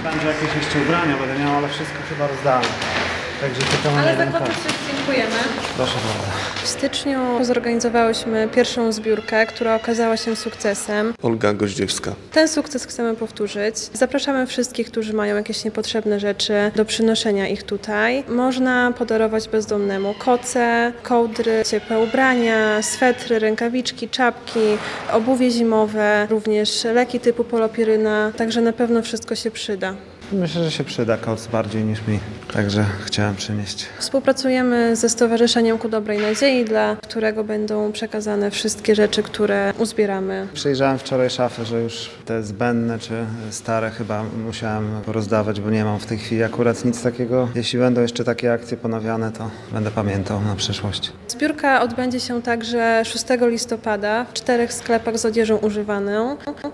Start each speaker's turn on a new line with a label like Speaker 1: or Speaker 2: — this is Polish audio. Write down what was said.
Speaker 1: Będzie jakieś jeszcze ubrania będę miał, ale wszystko chyba rozdane. Także tylko na
Speaker 2: Ale
Speaker 1: jeden
Speaker 2: zakład
Speaker 1: pas.
Speaker 2: już dziękujemy.
Speaker 1: Proszę bardzo.
Speaker 2: W styczniu zorganizowałyśmy pierwszą zbiórkę, która okazała się sukcesem.
Speaker 3: Olga Goździewska.
Speaker 2: Ten sukces chcemy powtórzyć. Zapraszamy wszystkich, którzy mają jakieś niepotrzebne rzeczy do przynoszenia ich tutaj. Można podarować bezdomnemu koce, kołdry, ciepłe ubrania, swetry, rękawiczki, czapki, obuwie zimowe, również leki typu polopiryna, także na pewno wszystko się przyda.
Speaker 1: Myślę, że się przyda koc bardziej niż mi, także chciałem przynieść.
Speaker 2: Współpracujemy ze Stowarzyszeniem Ku Dobrej Nadziei, dla którego będą przekazane wszystkie rzeczy, które uzbieramy.
Speaker 1: Przejrzałem wczoraj szafy, że już te zbędne czy stare chyba musiałem rozdawać, bo nie mam w tej chwili akurat nic takiego. Jeśli będą jeszcze takie akcje ponawiane, to będę pamiętał na przyszłość.
Speaker 2: Zbiórka odbędzie się także 6 listopada w 4 sklepach z odzieżą używaną.